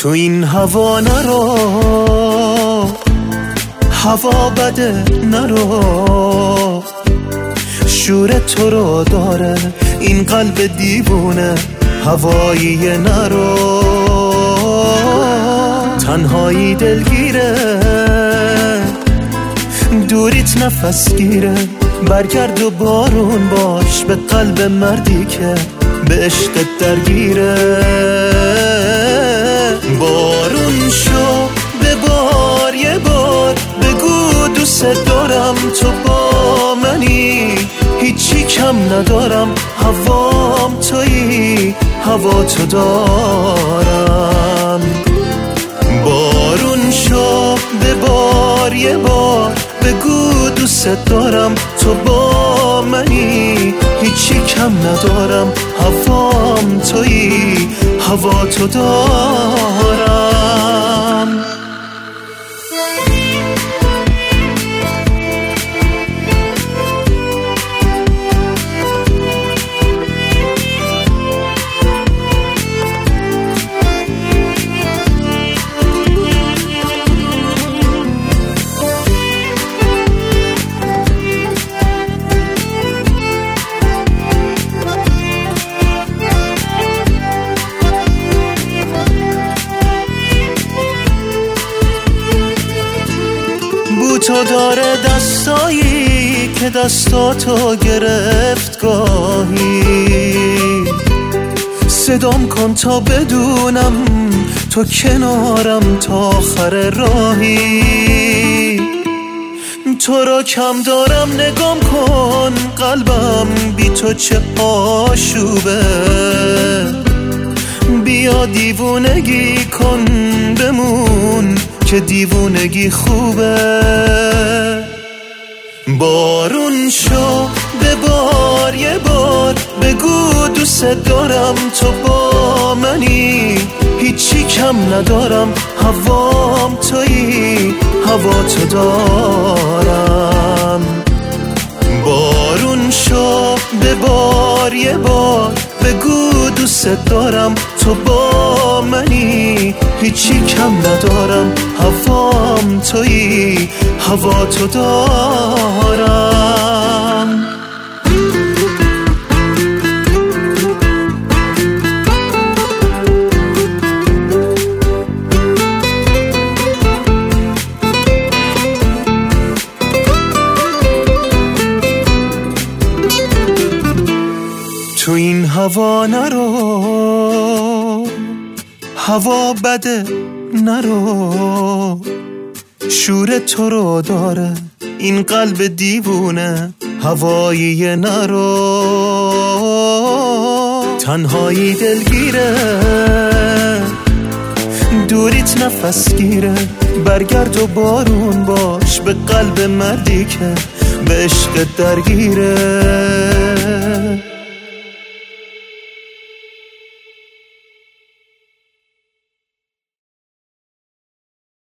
تو این هوا نرو، هوا بده نرو، شور تو رو داره این قلب دیوونه، هوایی نرو، تنهایی دلگیره، دوریت نفس گیره، برگرد و بارون باش به قلب مردی که به عشقت درگیره. بارون شو ببار یه بار، بگو دوست دارم تو با منی، هیچی کم ندارم، هوام تویی، هوا تو دارم. بارون شو ببار یه بار، بگو دوست دارم تو با منی، هیچی کم ندارم، هوام تویی، هوا تو دارم. تو داره دستایی که دستاتو گرفت گاهی، صدام کن تا بدونم تو کنارم تا آخر راهی. تو را کم دارم نگام کن، قلبم بی تو چه آشوبه، بیا دیوونگی کن بمون که دیوونگی خوبه. بارون شو ببار یه بار، بگو دوست دارم تو با منی، هیچی کم ندارم، هوام تویی، هوا تو دارم. بارون شو ببار یه بار، بگو دوست دارم تو با منی، هیچی کم ندارم، هوام تویی، هوا تو دارم. تو این هوا نرو، هوا بده نرو، شور تو رو داره این قلب دیوونه، هوایی نرو، تنهایی دلگیره، دوریت نفس گیره، برگرد و بارون باش به قلب مردی که به عشق درگیره.